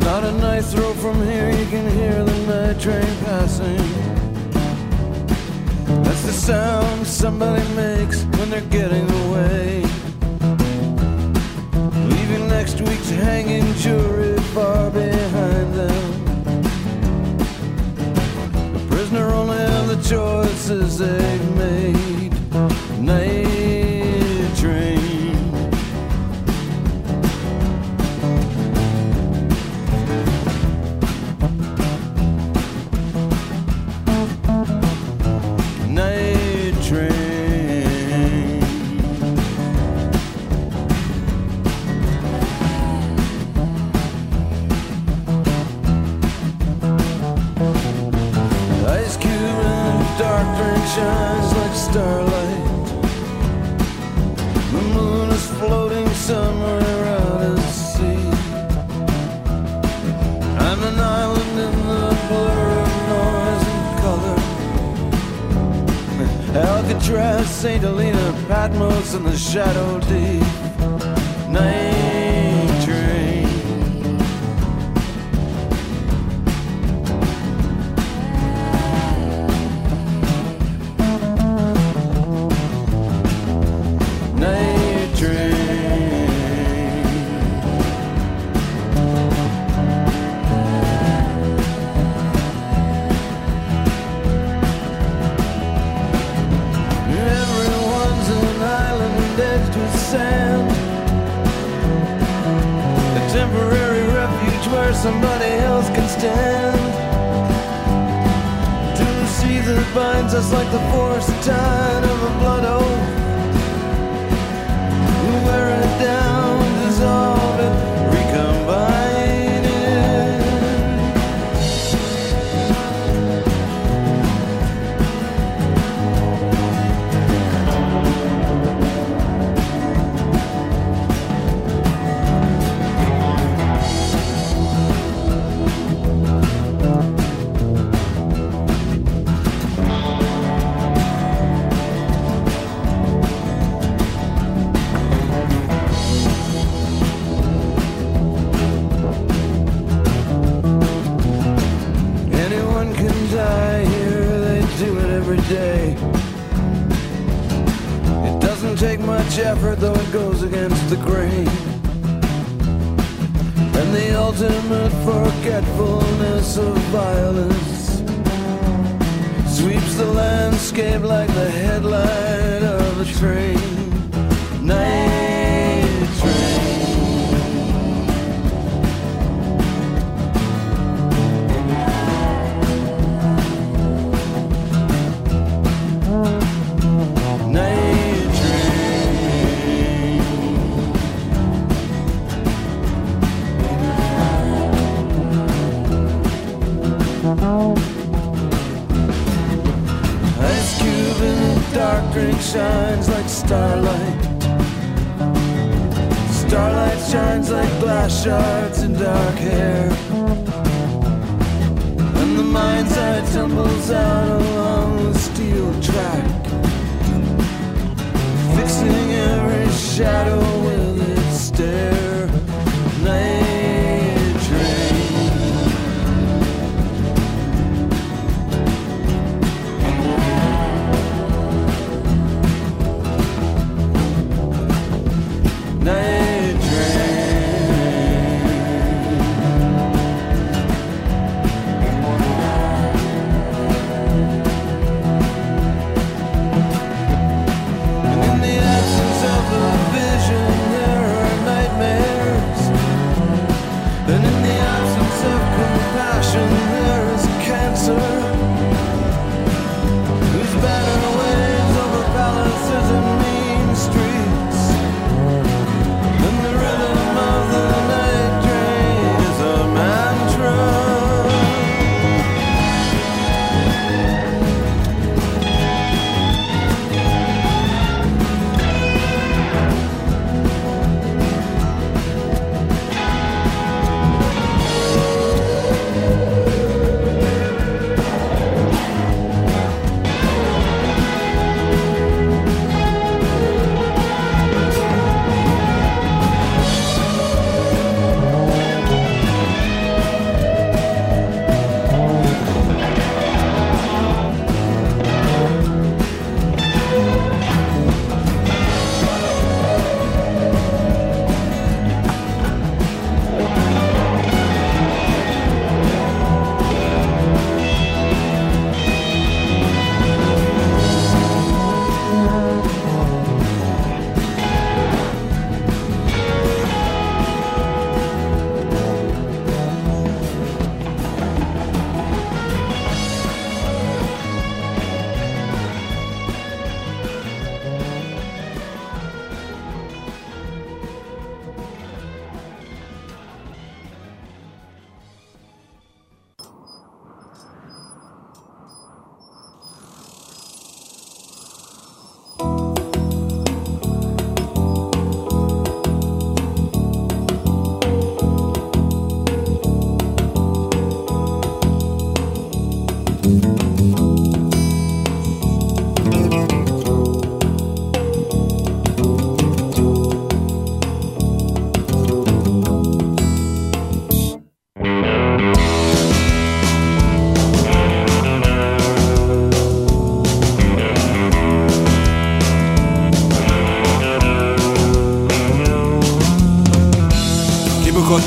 Not a night throw from here, you can hear the night train passing. That's the sound somebody makes when they're getting away, leaving next week's hanging jury far behind them. The prisoner only have the choices they've made. Night train. Shines like starlight. The moon is floating somewhere out at sea. I'm an island in the blur of noise and color. Alcatraz, St. Helena, Patmos, and the shadow deep. Night train. Where somebody else can stand, to the sea that binds us like the forced tide of a blood oath. We wear it down, dissolve it, recombine it. It doesn't take much effort, though it goes against the grain. And the ultimate forgetfulness of violence sweeps the landscape like the headlight of a train. Night train. Ice cube in the dark drink shines like starlight. Starlight shines like glass shards in dark hair. And the mind's eye tumbles out along the steel track, fixing every shadow with its stare. Night train. Night And in the absence of a vision, there are nightmares.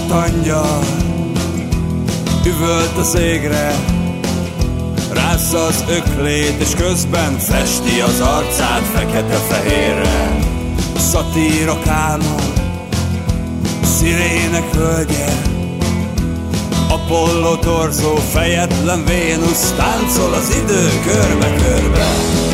Kibukott angyal üvölt az égre, rázza az öklét, és közben festi az arcát fekete-fehérre. Szatírok álma, szirének hölgye, Apollo torzó, fejetlen Vénusz, táncol az idő körbe-körbe.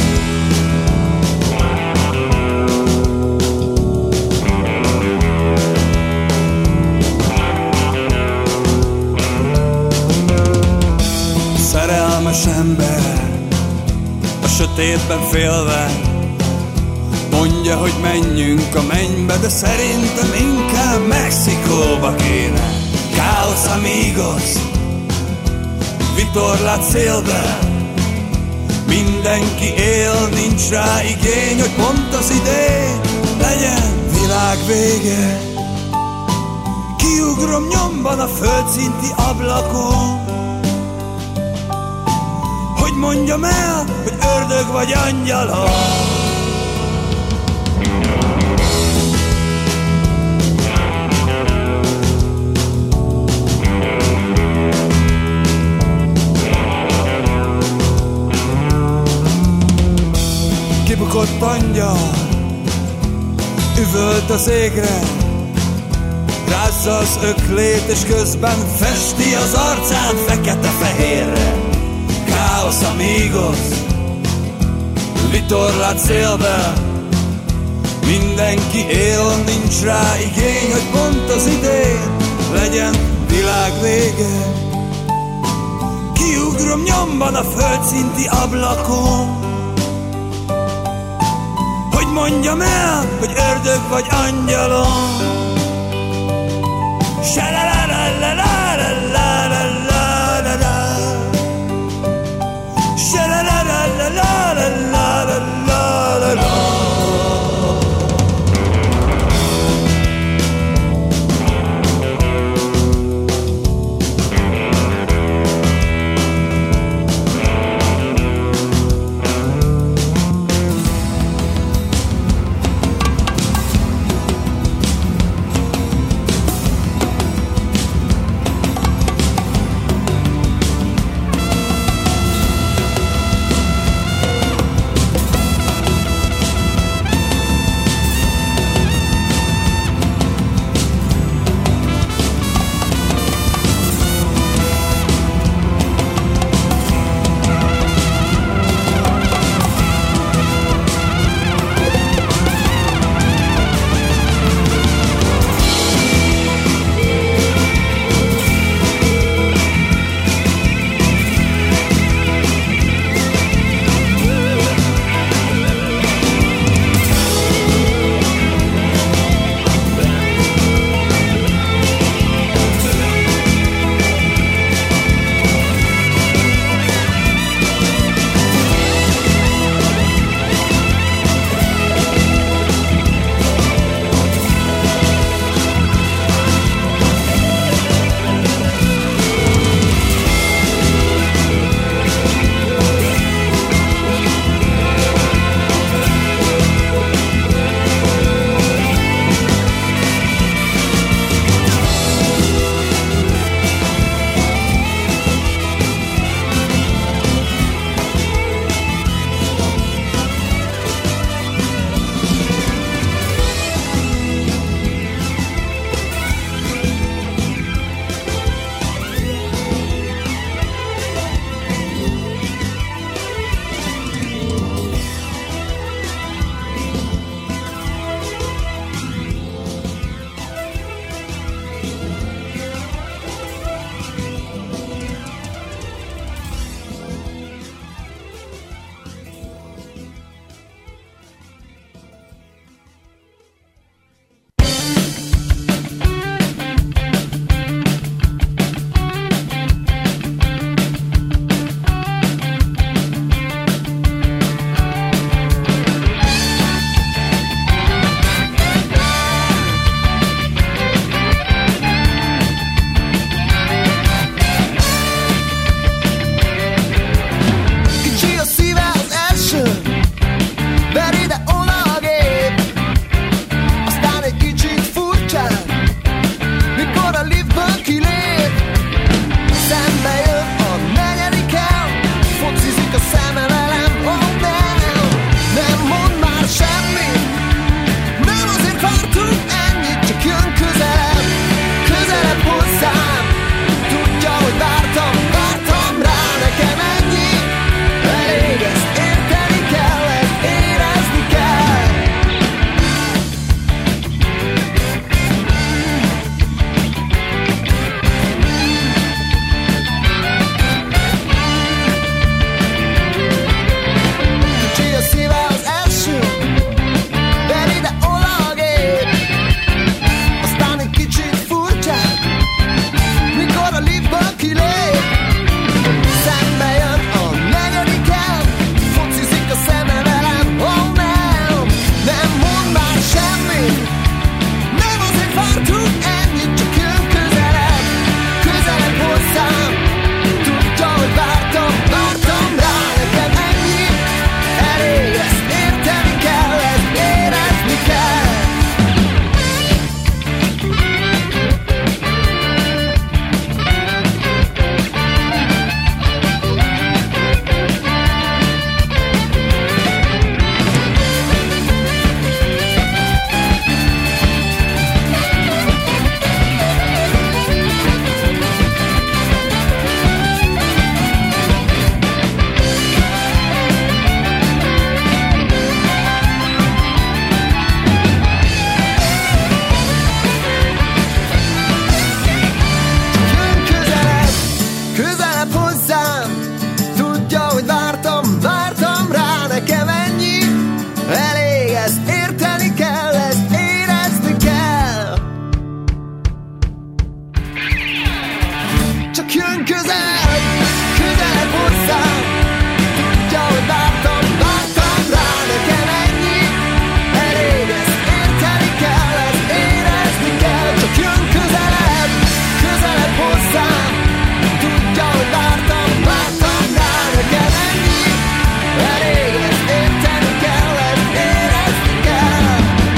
Szerelmes ember, a sötétben félve, mondja, hogy menjünk a mennybe, de szerintem inkább Mexikóba kéne. Káosz amigos, Vitor lát szélbe, mindenki él, nincs rá igény, hogy pont az idén legyen világ vége. Kiugrom nyomban a földszinti ablakon, hogy mondjam el, hogy ördög vagy angyalom. Kibukott angyal üvölt az égre, rázza az öklét, és közben festi az arcán fekete-fehérre. Káosz amigos, Vitor lát szélbe, mindenki él, nincs rá igény, hogy pont az idén legyen világ vége. Kiugrom nyomban a földszinti ablakon, hogy mondjam el, hogy ördög vagy angyalom. csak jön közelebb, közelebb hozzám. Tudja, hogy vártam rá, nekem ennyi elég, ezt érteni kell, ezt érezni kell. Csak jön közelebb, közelebb hozzám. Tudja, hogy vártam rá, nekem ennyi elég, ezt érteni kell, ezt érezni kell.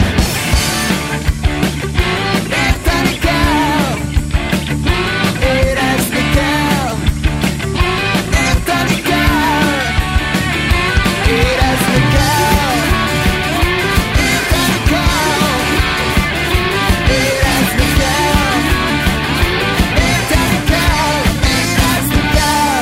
Érteni kell, érezni kell. Érteni kell, érezni kell. Érteni kell, érezni kell. Érteni kell, érezni kell.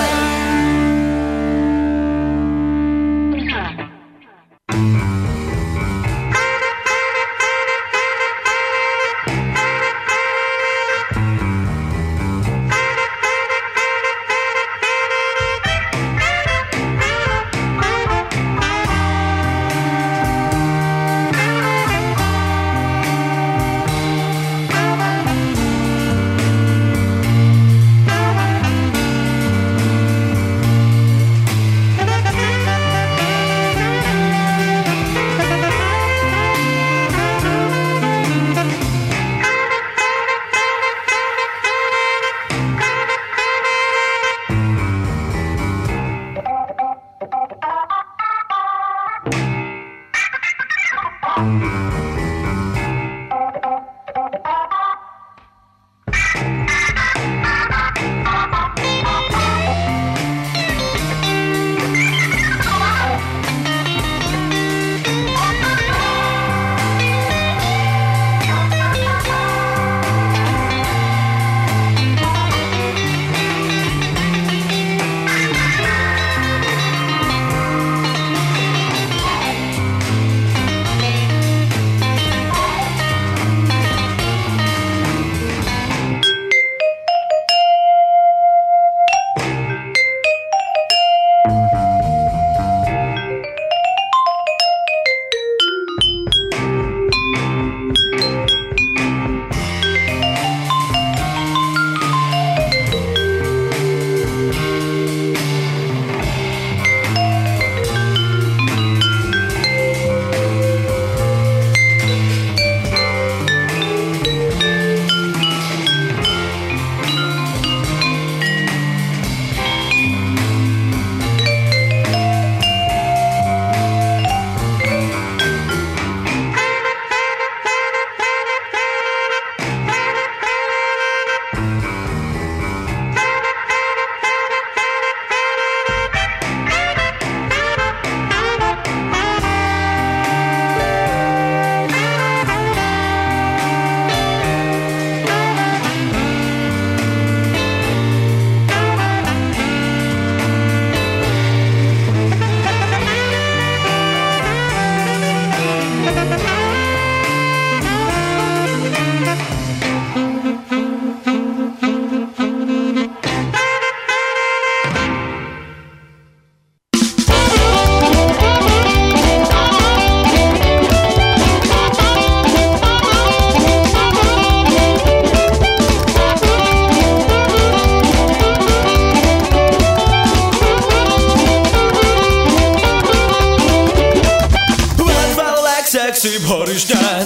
Legszebb harisnyán,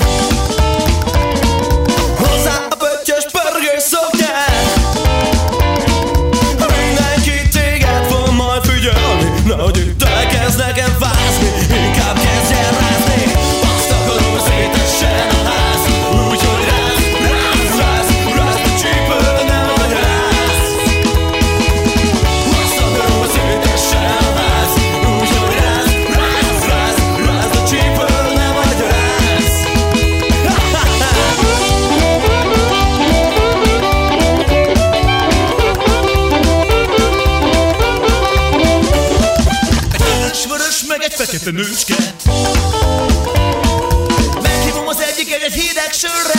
hozzá a pöttyös pörgős szoknyán. Mindenki téged fog majd figyelni, nehogy itt elkezd nekem fázni, inkább kezdjen rázni. Azt akarom, hogy szétessen a ház, úgyhogy ráz, ráz, ráz, rázd a csípő, nem vagy ráz. Azt akarom, hogy szétessen a ház, úgyhogy ráz, ráz, ráz, rázd a csípő, nem vagy ráz. Egy vörös meg egy fekete nőcske, meghívom az egyiket egy hideg sörre.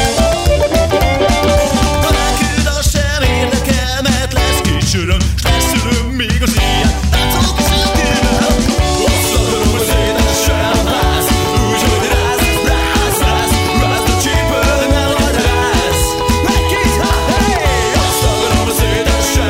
Ha neküld, az sem érdekel, mert lesz kis öröm, s lesz öröm még az ilyen. Látszolok a szülőkővel, azt akarom, hogy szétessen a ház, úgyhogy ráz, ráz, ráz, rázd a csípő, nem vagy ráz. Egy-két, hey! Azt akarom, hogy szétessen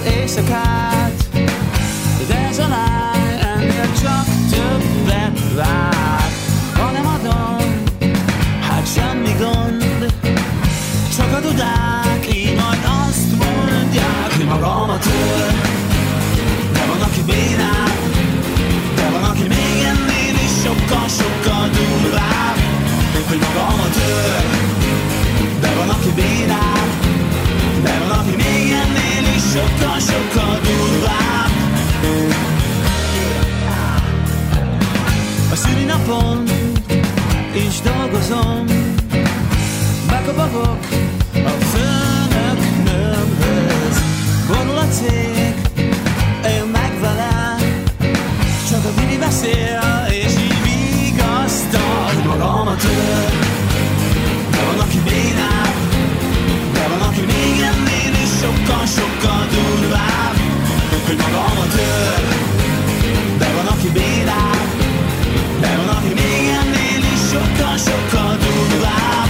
éjszakát. De ez a lány ennél csak többet vár. Ha nem adom, hát semmi gond, csak a dudák így majd azt mondják, hogy magamat tör. De van, aki bénál, de van, aki még ennél is sokkal durvább, hogy magamat tör. De van, aki bénál, de van, aki még ennél is sokkal durvább. A szülinapon is dolgozom, bekobogok a főnöknőmhöz. Vonul a cég, én meg vele, csak a Dini beszél, és így vigasztal, hogy magamat tör. De van, aki bénál, de van, aki még ennél is sokkal durvább, hogy magamat tör. De van, aki bénál, de van, aki még ennél is sokkal durvább.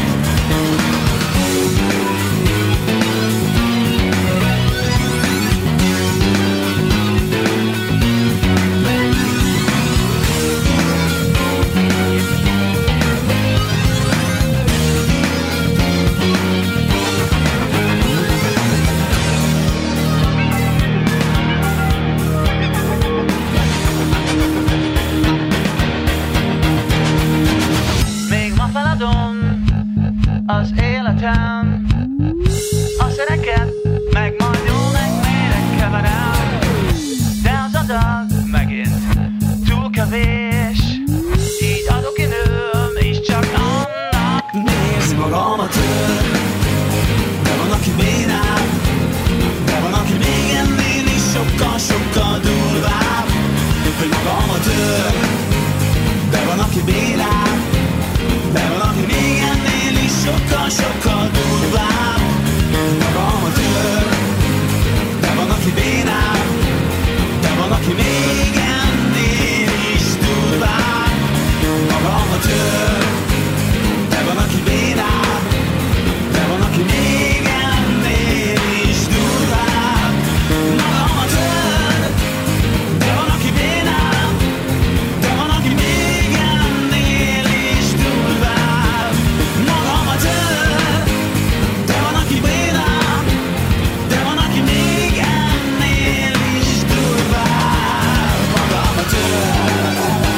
Az életem, a szereket, meg majd jól megméregkeverem. De az adag megint túl kevés, így adok időm, és csak annak néz. Magamat tör, de van, aki bénál, de van, aki még ennél is sokkal durvább, hogy magamat tör. De van, aki bénál, de van, aki még ennél is sokkal durvább, magamat tör. De van, aki bénál, de van, aki még ennél is durvább, magamat tör. De van, aki bénál, de van, aki még ennél is durvább, magamat tör. De van, aki bénál, de van, aki még ennél is durvább, magamat tör. De van, aki bénál, de van, aki még ennél is durvább, magamat tör.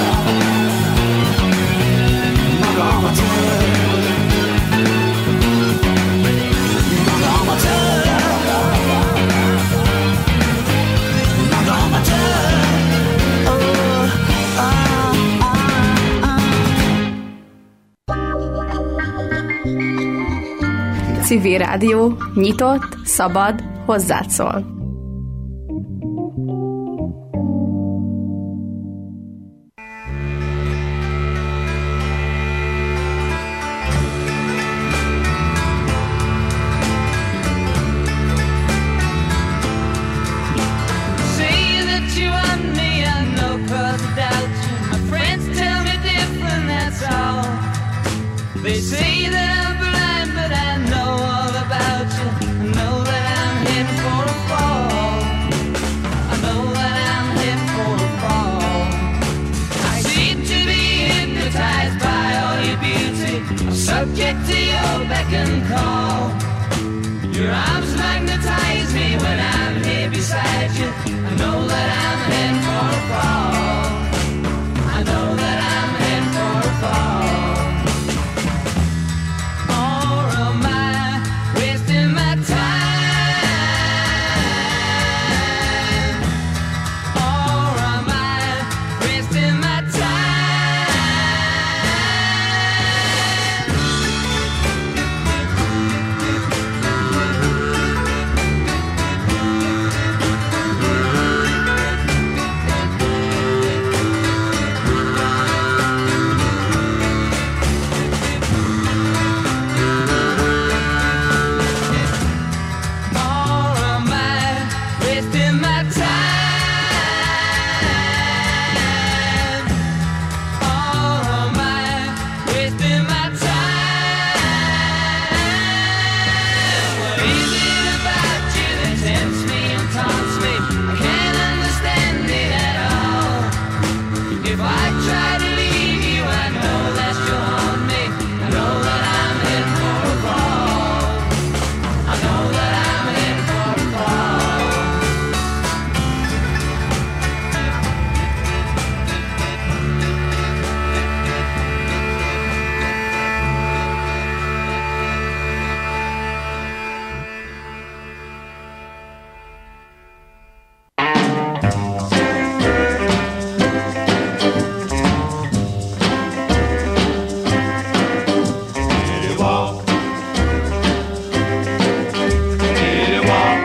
Magamat tör. Magamat tör. Magamat tör. Civil Rádió, nyitott, szabad, hozzád szól. Say that you want me, I know 'cause I doubt you. My friends tell me different, that's all. They say that I'm blind, but I know all about you. I know that I'm heading for a fall. I know that I'm heading for a fall. I seem to be hypnotized by all your beauty. I'm subject to your beck and call. Your arms magnetize me when I'm here beside you. I know that I'm heading for a fall. I know that I'm heading for a fall. Or am I wasting my time? Or am I wasting my time? walk. Diddy walk.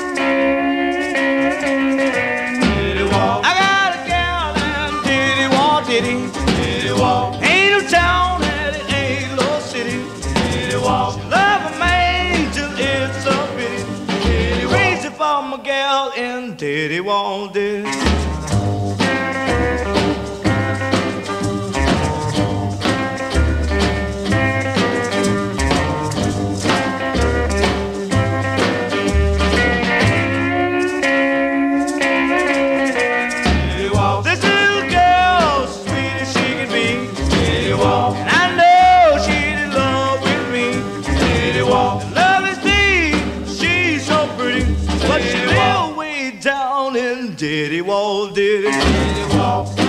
Diddy walk. I got a gal and diddy walk, diddy. Diddy walk. Ain't no town and it ain't no city. Diddy walk. She love a man till it's a pity. Diddy walk. Crazy for my gal and diddy walk, diddy. Diddy walk, diddy, diddy walk.